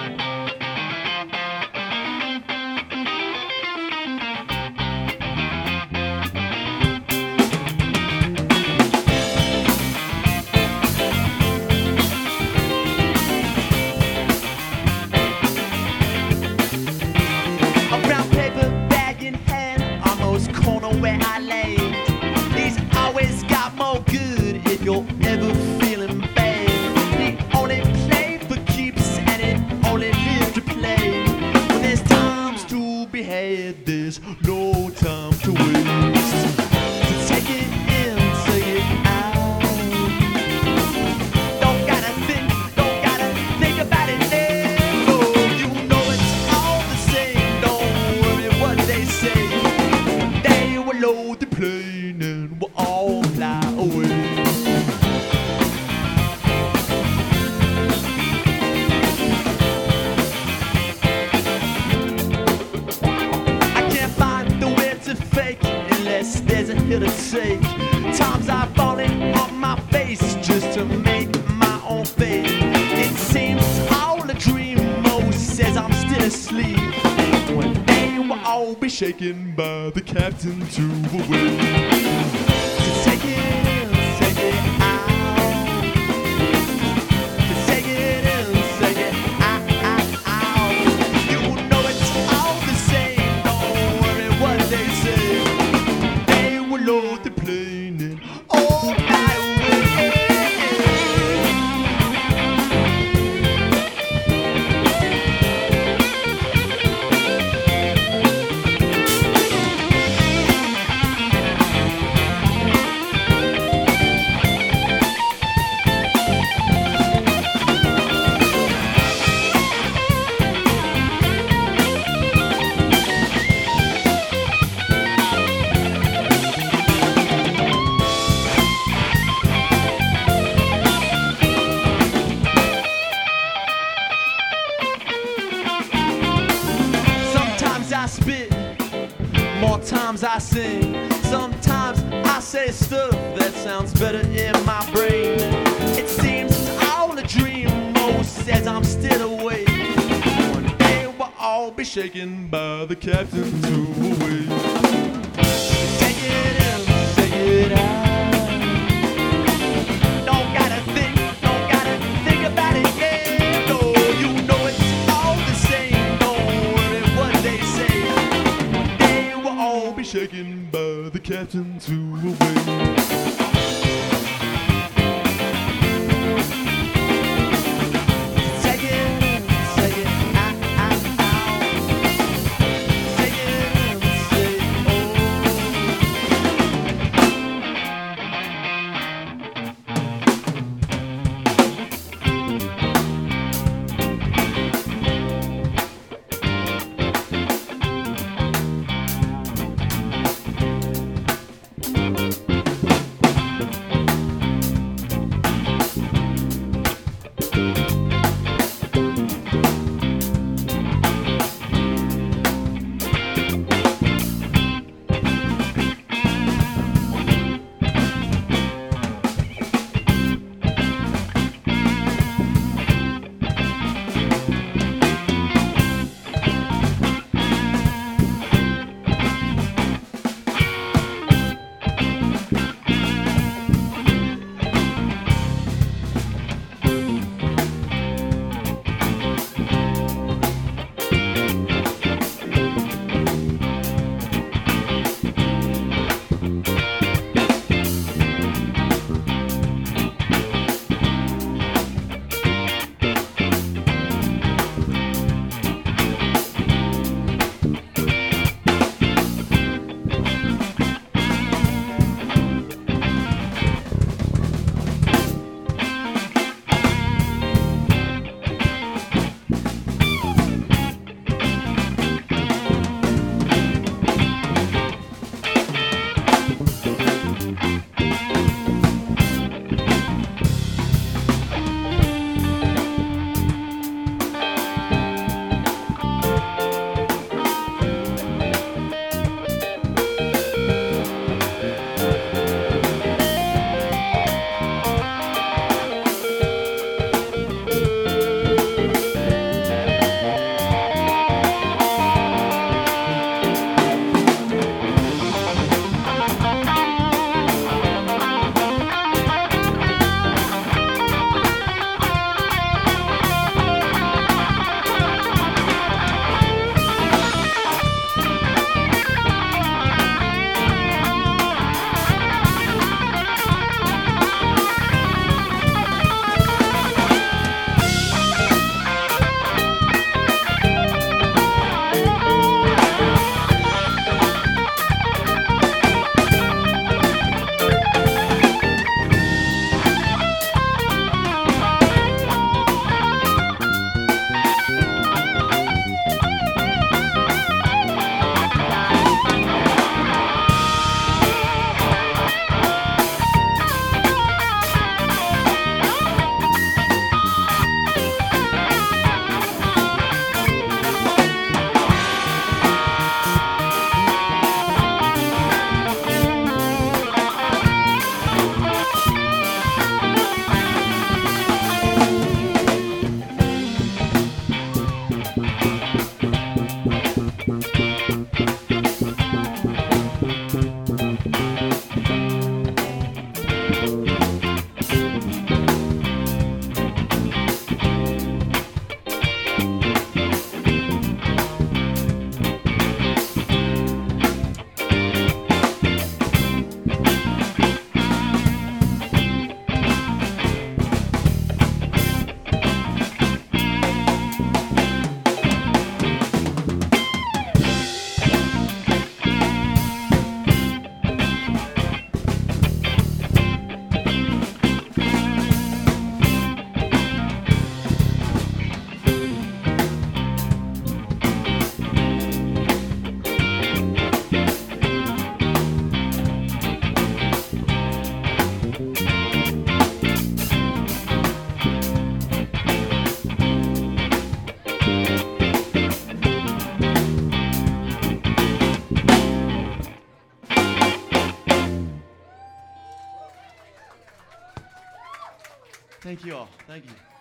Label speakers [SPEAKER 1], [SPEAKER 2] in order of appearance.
[SPEAKER 1] A brown paper bag in hand, almost corner where I lay. He's always got more good if you're ever feeling bad. He only played for keeps and it only lived to play. When there's times to be had, there's no time to waste. So take it in, take it out. Don't gotta think about it now. No, you know it's all the same. Don't worry what they say. They will load the plane and we'll all fly away. I can't find the will to fake unless there's a hill to take. Times I've fallen on my face just to make my own fate. It seems all a dream. Mo says I'm still asleep. One day we'll all be shaken by the captain to a will. So take it in, take it out. So take it in, take it out. You know it's all the same. Don't worry what they say. They will load the plane and all fly away. Sometimes I spit, more times I sing. Sometimes I say stuff that sounds better in my brain. It seems it's all a dream. Mo says I'm still awake. One day we'll all be shaken by the captain to a wave. Take it in, take it out. Don't gotta think about it, yeah. No, you know it's all the same. Don't worry what they say. One day we'll all be shaken by the captain to a wave. Take it in, take it out. Take it in, take it Thank you all. Thank you.